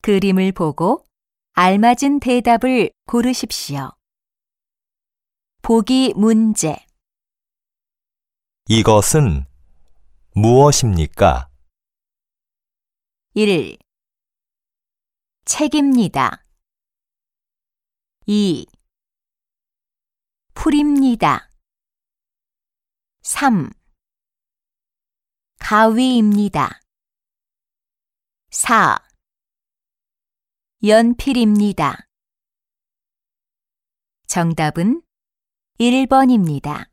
그림을 보고 알맞은 대답을 고르십시오. 보기 문제. 이것은 무엇입니까? 1. 책입니다. 2. 풀입니다. 3. 가위입니다. 4. 연필입니다. 정답은 1번입니다.